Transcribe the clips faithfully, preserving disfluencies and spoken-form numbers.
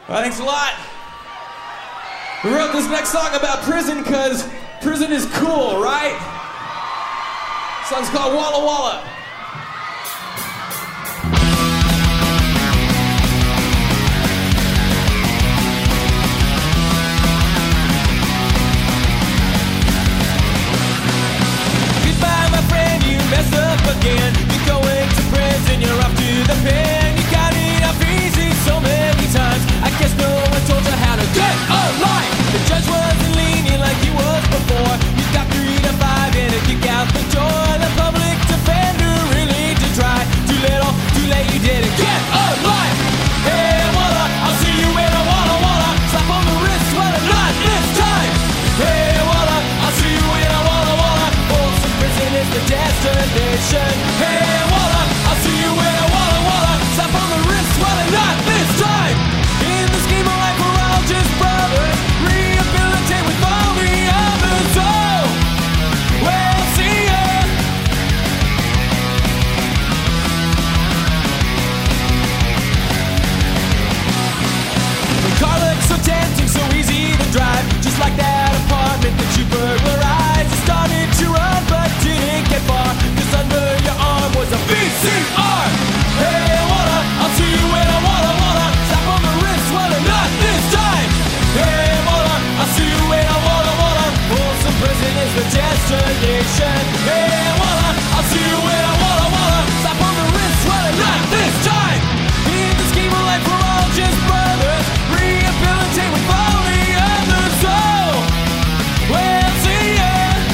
Well, thanks a lot. We wrote this next song about prison because prison is cool, right? The song's called Walla Walla. Goodbye, my friend, you messed up again. You're going to prison, you're off to the pen. You got it off easy so many times. I guess no one told you how to get a life. The judge wasn't lenient like he was before. You got three to five and a kick out the door. The public defender really did try. Too little, too late, you didn't get a life. Hey, Walla, I'll see you in a Walla Walla. Slap on the wrist, well, not this time. Hey, Walla, I'll see you in a Walla Walla. Folsom Prison is the destination. Hey, Walla, I'll see you in a Walla Walla. Slap on the wrist, well, not this time. In the scheme of life, we're all just brothers. Rehabilitate with all the others. Oh, well, see ya. The car looks so tempting, so easy to drive. Just like that apartment that you burglarized. You started to run, but didn't get far. Cause under your arm was a V C R. Hey, Walla, I'll see you in a Walla Walla. Slap on the wrist, well, not this time. Hey, Walla, I'll see you in a Walla Walla. Folsom Prison is the destination. Hey, Walla, I'll see you in a Walla Walla. Slap on the wrist, well, not this time. In the scheme of life, we're all just brothers. Rehabilitate with all the others. Oh, well, see ya.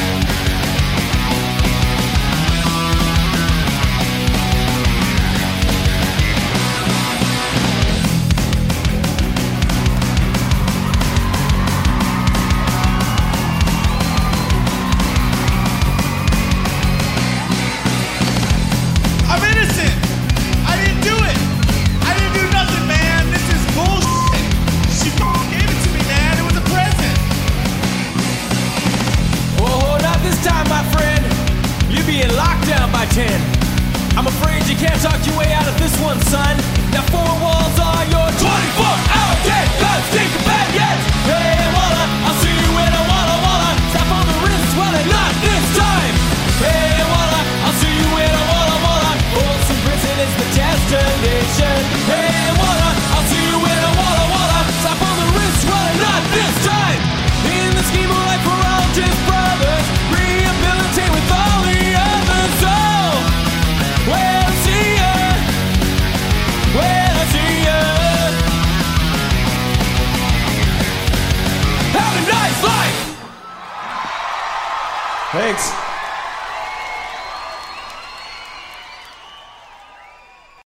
I'm innocent. I didn't do it. I didn't do nothing, man. This is bullshit. She f***ing gave it to me, man. It was a present. Oh, not this time, my friend. You're being locked down by ten. I'm afraid you can't talk your way out of this one, son. Now four walls are your twenty-four hour dead guns, think bad yet. Hey, Walla, I'll see you in a Walla Walla. Slap on the wrist, well, not this time. Hey, Walla, I'll see you in a Walla Walla. Folsom Prison is the destination. Hey, Walla, I'll see you in a Walla Walla. Slap on the wrist, well, not this time. In the scheme of life, we're all just brothers. Rehabilitate with all the others. Oh, well, see ya. Well, see ya. Have a nice life. Thanks.